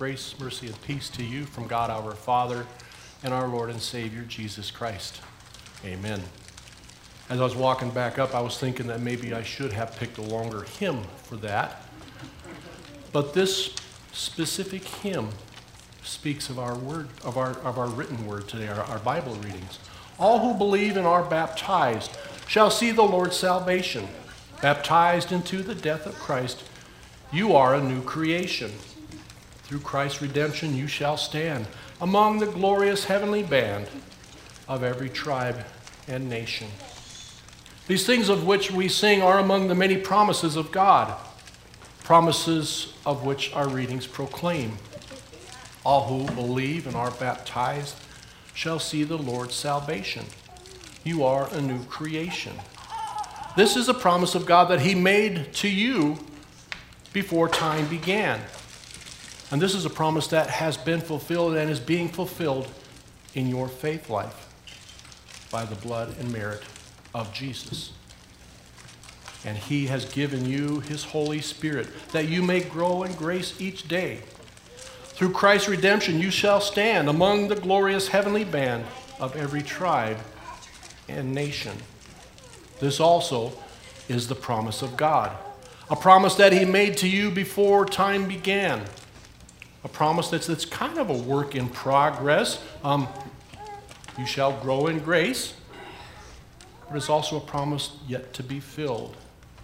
Grace, mercy, and peace to you from God our Father and our Lord and Savior, Jesus Christ. Amen. As I was walking back up, I was thinking that maybe I should have picked a longer hymn for that. But this specific hymn speaks of our word, of our written word today, our Bible readings. All who believe and are baptized shall see the Lord's salvation. Baptized into the death of Christ, you are a new creation. Through Christ's redemption you shall stand among the glorious heavenly band of every tribe and nation. These things of which we sing are among the many promises of God, promises of which our readings proclaim. All who believe and are baptized shall see the Lord's salvation. You are a new creation. This is a promise of God that he made to you before time began. And this is a promise that has been fulfilled and is being fulfilled in your faith life by the blood and merit of Jesus. And he has given you his Holy Spirit that you may grow in grace each day. Through Christ's redemption you shall stand among the glorious heavenly band of every tribe and nation. This also is the promise of God, a promise that he made to you before time began, a promise that's kind of a work in progress. You shall grow in grace, but it's also a promise yet to be filled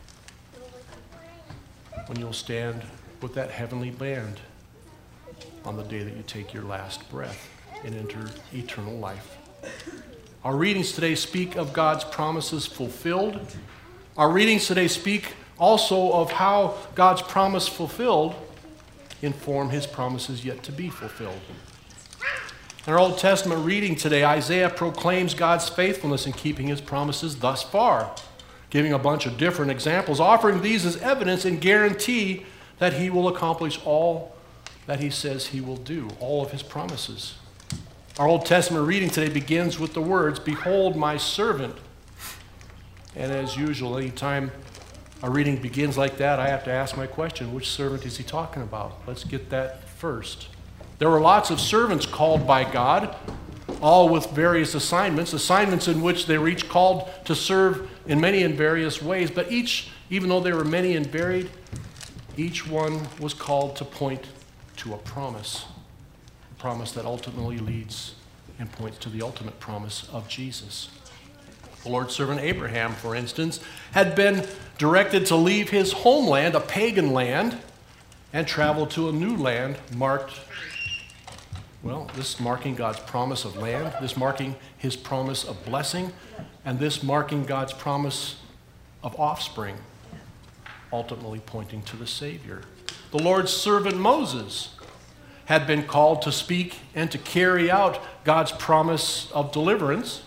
when you'll stand with that heavenly band on the day that you take your last breath and enter eternal life. Our readings today speak of God's promises fulfilled. Our readings today speak also of how God's promise fulfilled inform his promises yet to be fulfilled. In our Old Testament reading today, Isaiah proclaims God's faithfulness in keeping his promises thus far, giving a bunch of different examples, offering these as evidence and guarantee that he will accomplish all that he says he will do, all of his promises. Our Old Testament reading today begins with the words, "Behold my servant." And as usual, anytime a reading begins like that, I have to ask my question, which servant is he talking about? Let's get that first. There were lots of servants called by God, all with various assignments in which they were each called to serve in many and various ways, but each, even though they were many and varied, each one was called to point to a promise that ultimately leads and points to the ultimate promise of Jesus. The Lord's servant Abraham, for instance, had been directed to leave his homeland, a pagan land, and travel to a new land this marking God's promise of land, this marking his promise of blessing, and this marking God's promise of offspring, ultimately pointing to the Savior. The Lord's servant Moses had been called to speak and to carry out God's promise of deliverance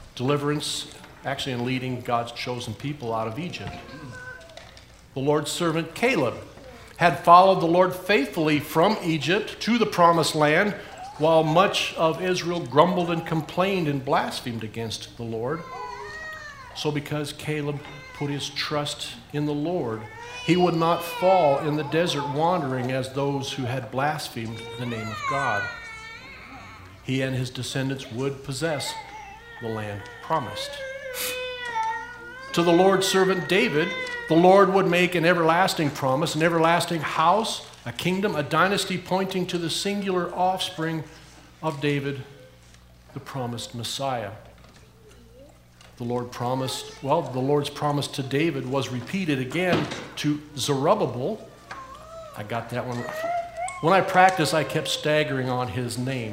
actually in leading God's chosen people out of Egypt. The Lord's servant Caleb had followed the Lord faithfully from Egypt to the promised land, while much of Israel grumbled and complained and blasphemed against the Lord. So because Caleb put his trust in the Lord, he would not fall in the desert wandering as those who had blasphemed the name of God. He and his descendants would possess the land promised. To the Lord's servant David, the Lord would make an everlasting promise, an everlasting house, a kingdom, a dynasty pointing to the singular offspring of David, the promised Messiah. The Lord's promise to David was repeated again to Zerubbabel. I got that one. When I practiced, I kept staggering on his name.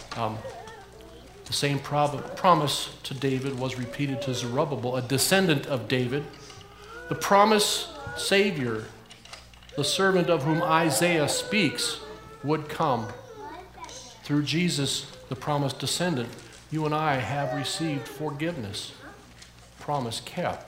The same promise to David was repeated to Zerubbabel, a descendant of David. The promised Savior, the servant of whom Isaiah speaks, would come. Through Jesus, the promised descendant, you and I have received forgiveness. Promise kept.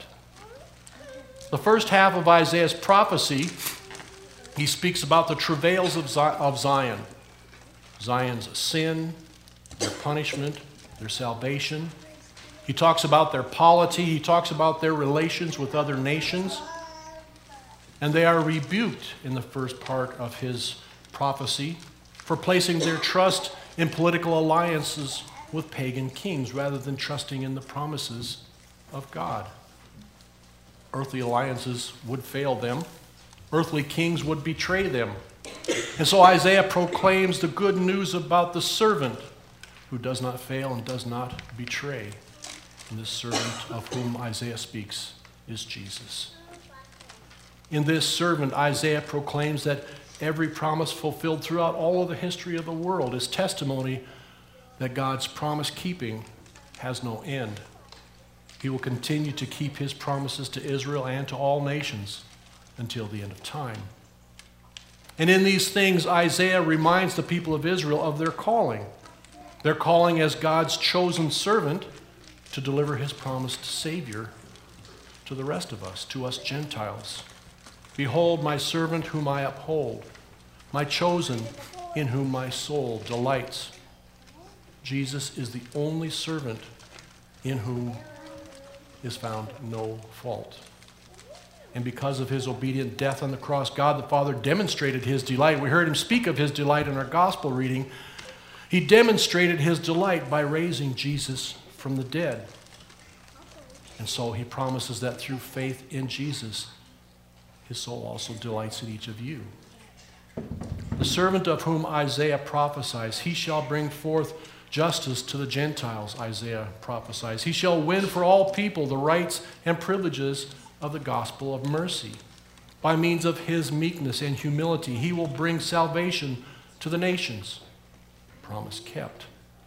The first half of Isaiah's prophecy, he speaks about the travails of Zion. Zion's sin, their punishment, their salvation. He talks about their polity. He talks about their relations with other nations. And they are rebuked in the first part of his prophecy. for placing their trust in political alliances with pagan kings rather than trusting in the promises of God. Earthly alliances would fail them. Earthly kings would betray them. And so Isaiah proclaims the good news about the servant who does not fail and does not betray. And this servant of whom Isaiah speaks is Jesus. In this servant, Isaiah proclaims that every promise fulfilled throughout all of the history of the world is testimony that God's promise-keeping has no end. He will continue to keep his promises to Israel and to all nations until the end of time. And in these things, Isaiah reminds the people of Israel of their calling. Their calling as God's chosen servant to deliver his promised Savior to the rest of us, to us Gentiles. Behold, my servant whom I uphold, my chosen in whom my soul delights. Jesus is the only servant in whom is found no fault. And because of his obedient death on the cross, God the Father demonstrated his delight. We heard him speak of his delight in our gospel reading. He demonstrated his delight by raising Jesus from the dead. And so he promises that through faith in Jesus, his soul also delights in each of you. The servant of whom Isaiah prophesies, he shall bring forth justice to the Gentiles, Isaiah prophesies. He shall win for all people the rights and privileges of the gospel of mercy. By means of his meekness and humility, he will bring salvation to the nations. Promise kept.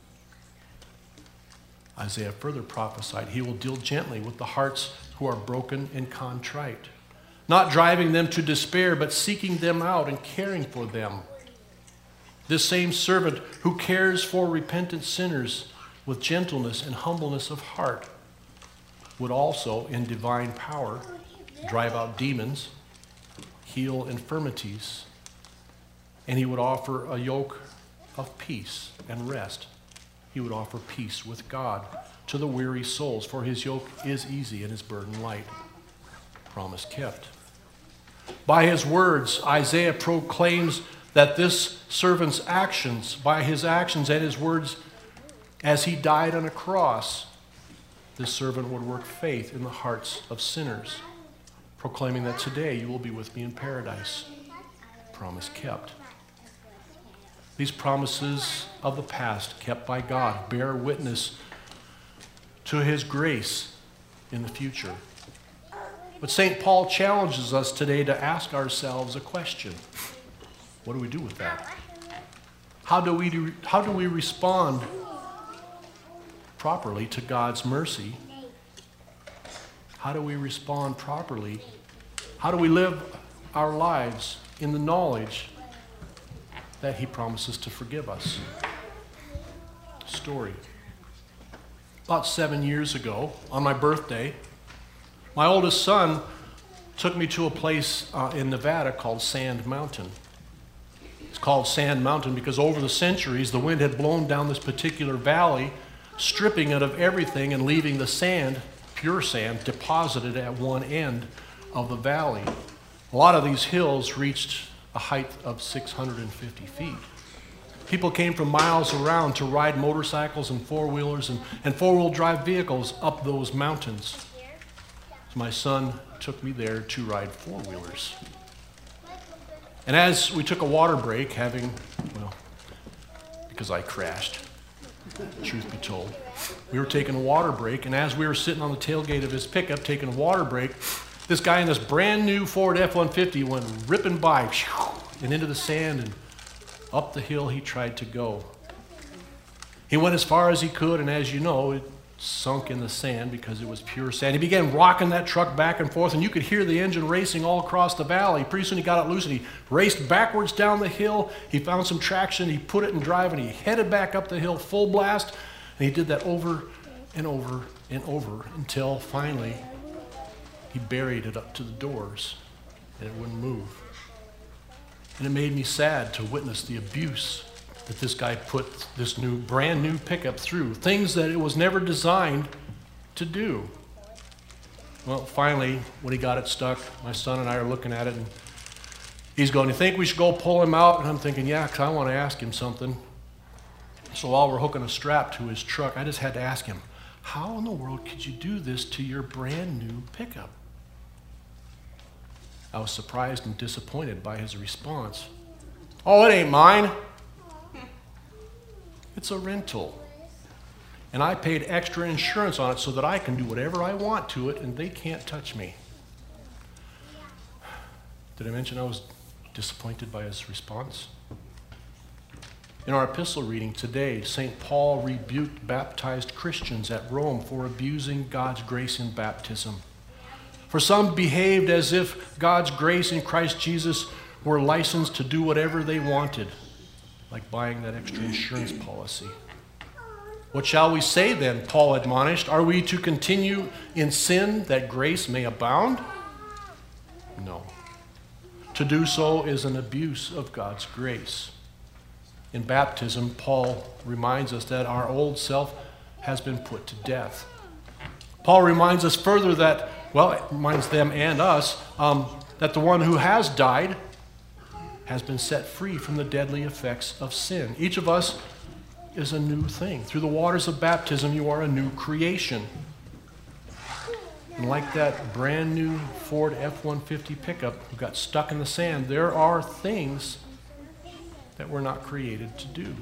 Isaiah further prophesied, he will deal gently with the hearts who are broken and contrite, not driving them to despair, but seeking them out and caring for them. This same servant who cares for repentant sinners with gentleness and humbleness of heart would also, in divine power, drive out demons, heal infirmities, and he would offer a yoke of peace and rest. He would offer peace with God to the weary souls, for his yoke is easy and his burden light. Promise kept. By his words, Isaiah proclaims that this servant's actions, by his actions and his words, as he died on a cross, this servant would work faith in the hearts of sinners, proclaiming that today you will be with me in paradise. Promise kept. These promises of the past kept by God bear witness to his grace in the future. But St. Paul challenges us today to ask ourselves a question. What do we do with that? How do we respond properly to God's mercy? How do we respond properly? How do we live our lives in the knowledge that he promises to forgive us? Story. About 7 years ago, on my birthday, my oldest son took me to a place in Nevada called Sand Mountain. It's called Sand Mountain because over the centuries, the wind had blown down this particular valley, stripping it of everything and leaving the sand, pure sand, deposited at one end of the valley. A lot of these hills reached a height of 650 feet. People came from miles around to ride motorcycles and four-wheelers and four-wheel drive vehicles up those mountains. So my son took me there to ride four-wheelers. And as we took a water break, because I crashed, truth be told, we were taking a water break, and as we were sitting on the tailgate of his pickup taking a water break, this guy in this brand new Ford F-150 went ripping by and into the sand and up the hill he tried to go. He went as far as he could, and as you know, it sunk in the sand because it was pure sand. He began rocking that truck back and forth, and you could hear the engine racing all across the valley. Pretty soon he got it loose, and he raced backwards down the hill. He found some traction. He put it in drive, and he headed back up the hill full blast, and he did that over and over and over until finally he buried it up to the doors, and it wouldn't move. And it made me sad to witness the abuse that this guy put this brand new pickup through, things that it was never designed to do. Well, finally, when he got it stuck, my son and I are looking at it, and He's going, you think we should go pull him out? And I'm thinking, yeah, because I want to ask him something. So while we're hooking a strap to his truck, I just had to ask him, how in the world could you do this to your brand new pickup? I was surprised and disappointed by his response. Oh, it ain't mine. It's a rental. And I paid extra insurance on it so that I can do whatever I want to it and they can't touch me. Did I mention I was disappointed by his response? In our epistle reading today, St. Paul rebuked baptized Christians at Rome for abusing God's grace in baptism. For some behaved as if God's grace in Christ Jesus were licensed to do whatever they wanted, like buying that extra insurance policy. What shall we say then? Paul admonished. Are we to continue in sin that grace may abound? No. To do so is an abuse of God's grace. In baptism, Paul reminds us that our old self has been put to death. Paul reminds us further that, well, it reminds them and us, that the one who has died has been set free from the deadly effects of sin. Each of us is a new thing. Through the waters of baptism, you are a new creation. And like that brand new Ford F-150 pickup who got stuck in the sand, there are things that we're not created to do.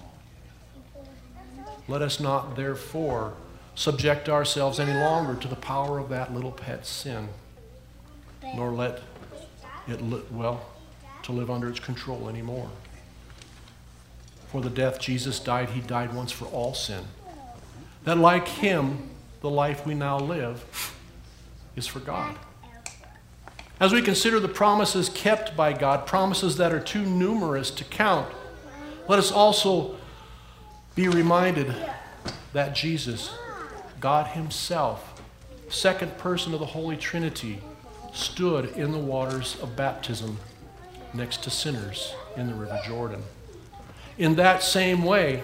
Let us not, therefore, subject ourselves any longer to the power of that little pet sin, nor let it, to live under its control anymore. For the death Jesus died, he died once for all sin. That like him, the life we now live is for God. As we consider the promises kept by God, promises that are too numerous to count, let us also be reminded that Jesus, God himself, second person of the Holy Trinity, stood in the waters of baptism next to sinners in the River Jordan. In the same way,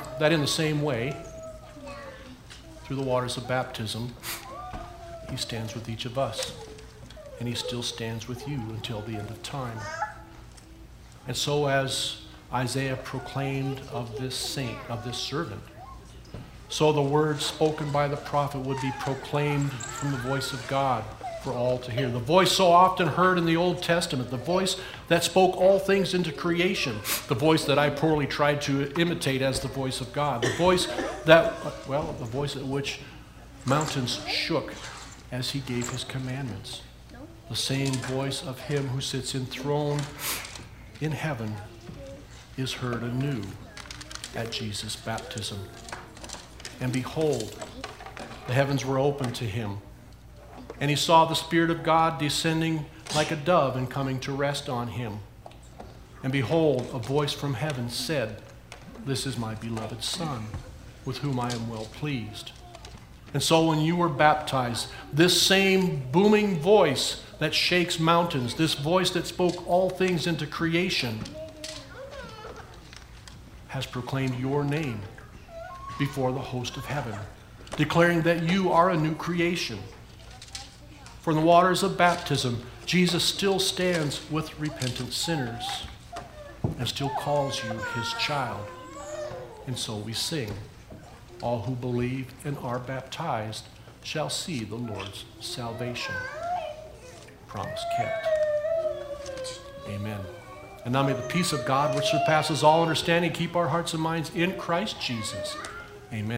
through the waters of baptism, he stands with each of us. And he still stands with you until the end of time. And so as Isaiah proclaimed of this saint, of this servant, so the words spoken by the prophet would be proclaimed from the voice of God for all to hear. The voice so often heard in the Old Testament, the voice that spoke all things into creation, the voice that I poorly tried to imitate as the voice of God, the voice at which mountains shook as he gave his commandments. The same voice of him who sits enthroned in heaven is heard anew at Jesus' baptism. And behold, the heavens were opened to him, and he saw the Spirit of God descending like a dove and coming to rest on him. And behold, a voice from heaven said, "This is my beloved Son, with whom I am well pleased." And so when you were baptized, this same booming voice that shakes mountains, this voice that spoke all things into creation, has proclaimed your name before the host of heaven, declaring that you are a new creation. For in the waters of baptism, Jesus still stands with repentant sinners and still calls you his child. And so we sing, all who believe and are baptized shall see the Lord's salvation. Promise kept. Amen. And now may the peace of God, which surpasses all understanding, keep our hearts and minds in Christ Jesus. Amen.